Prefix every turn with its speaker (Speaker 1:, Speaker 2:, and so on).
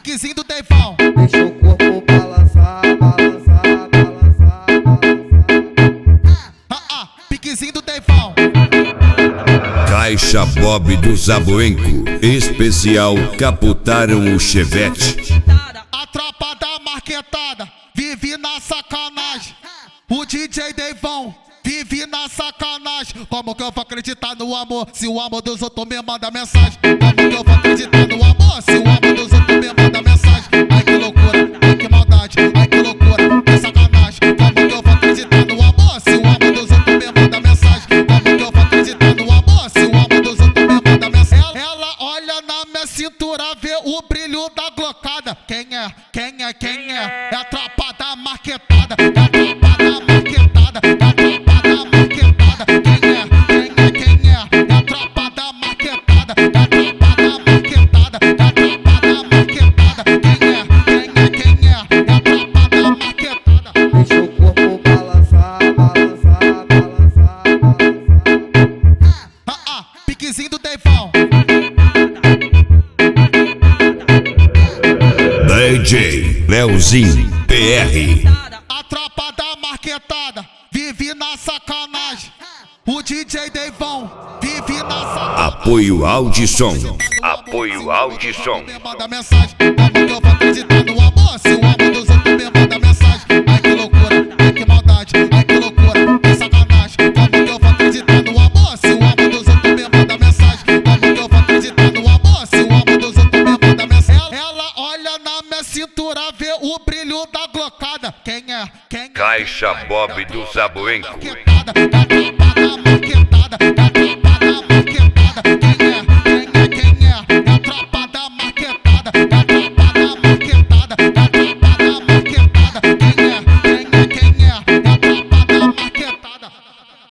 Speaker 1: piquezinho do Deivão.
Speaker 2: Deixa o corpo balançar, balançar, balançar, balançar.
Speaker 1: Piquezinho do Deivão.
Speaker 3: Caixa Bob do Zaboenco, especial caputaram o Chevette.
Speaker 1: A tropa da marquetada vive na sacanagem. O DJ Deivão vive na sacanagem. Como que eu vou acreditar no amor se o amor dos outros me manda mensagem? Como que eu vou acreditar no amor se o amor dos outros me manda mensagem? Ai que loucura, ai que maldade, ai que loucura, que sacanagem. Como que eu vou acreditar no amor se o amor dos outros me manda mensagem? Como que eu vou acreditar no amor se o amor dos outros me manda mensagem? Ela olha na minha cintura, vê o brilho da glocada. Quem é? Quem é? Quem é? É a tropa da marquetada. É a tropa da marquetada. É a tropa da marquetada. Quem é? Quem é? Quem é? É a tropa da marquetada. É a tropa da marquetada. É a tropa da marquetada. Quem é? Quem é? Quem é? É a tropa da marquetada.
Speaker 2: Deixa o corpo balançar, balançar, balançar, balançar.
Speaker 1: Piquezinho do Deivão.
Speaker 3: DJ Leozinho PR.
Speaker 1: A tropa da marquetada vive na sacanagem. O DJ Deivão vive na sacanagem.
Speaker 3: Apoio Audisson. Apoio Audisson.
Speaker 1: Me manda mensagem. Como que eu vou acreditar no amor se o amor dos outros me manda mensagem? Ai que loucura, ai que maldade, ai que loucura, que sacanagem. Como que eu vou acreditar no amor se o amor dos outros me manda mensagem? Como que eu vou acreditar no amor se o amor dos outros me manda mensagem? Ela olha na minha cintura, vê o brilho da glocada. Quem é? Quem é?
Speaker 3: Caixa Bob do Zaboenco.
Speaker 1: Marquetada, é a tropa da marquetada.